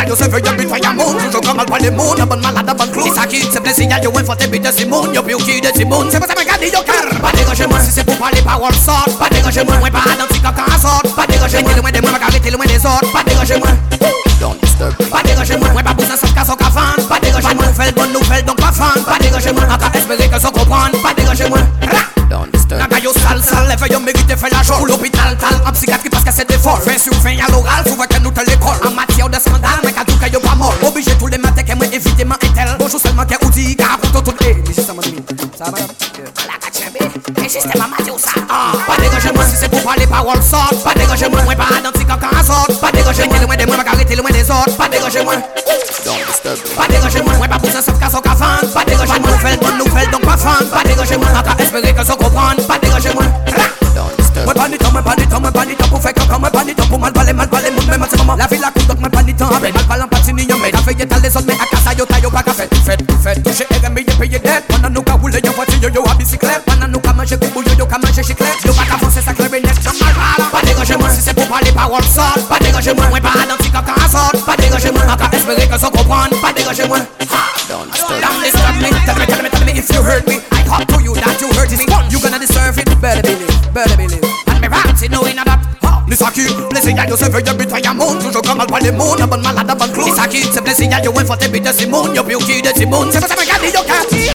yo se ve, yo invito a Yamun. Toujours comme mal les moun, la bonne malade, la bonne clou. Et ça qui se plaisir, yo une fois t'es bite de Simone. Yo piou qui de Simone, c'est pas ça me garde, yo car. Pas dérangez-moi si c'est pour parler parole sorte. Pas dérangez-moi, moi pas identique quand on sort. Pas dérangez-moi, loin de moi, ma carré, loin des autres. Pas dérangez-moi. Don't disturb me. Pas dérangez-moi, moi pas besoin sauf qu'à son cafan. Pas dérangez-moi, nouvelle bonne nouvelle donc pas fan. Pas dérangez-moi, encore espérer que ça comprenne. Pas dérangez-moi. Don't disturb me. Naga yo sale, lève yo mérite fait la joie. Pour l'hôpital, tal, en psychiatrie parce que c'est des folles. 20 sur 20 à l'oral, souvent que nous te l'école. En matière de scandale, mais qu'à tout cas yo pas mort. Obligé tous les matins que moi évidemment est-elle. Bonjour seulement qu'elle outil, car pour tout les. Mais c'est ça mon ami. Ça va madame? La cachembe, et système à matière ça. Pas dérangez-moi si c'est pour parler paroles sortes. Pas dérangez-moi, moi pas identique quand on sort. Pas dérangez-moi, loin de moi, ma carré, loin des autres. Pas dérangez-moi. Don't disturb me. Pas dérangez-moi, moi pas besoin sauf qu'à son cafan. Pas dérangez-moi, nouvelle bonne nouvelle donc pas fan. Pas dérangez-moi, encore espérer que ça comprenne. Pas dérangez-moi. Don't disturb me. Moi pas du temps, moi pas du temps, moi pas du temps pour faire caca. Moi pas du temps pour mal parler, moun même à ce moment. La vie la coupe donc moi pas du temps. Après mal parlant, pas de signes, mais la veille est à les autres, mais à casa yo taille pas café. Fait, toucher RMI et payer dette. Pendant nous qu'à rouler en voiture, yo à bicyclette. Pendant nous qu'à manger coucou, yo qu'à manger chiclette. Yo pas qu'à foncer sa clarinette, j'en mal parle. Pas dérangez-moi si c'est pour parler paroles sortes. Pas dérangez-moi, moi pas identique quand on sort. Pas dérangez-moi, encore espérer que ça comprenne. Pas dérangez-moi. Don't disturb me. Tell me if you hurt me. I talk to you that you hurt me. You gonna deserve it. Better believe. And me right, knowing that. Les sacs, plaisir y'a yo se veut, yo but à Yamun. Toujours comme mal pas les moun, la bonne malade, la bonne clou. Les sacs, c'est plaisir y'a yo une fois t'es bite de Simone. Yo piou qui de Simone, c'est pas ça me garde, yo car.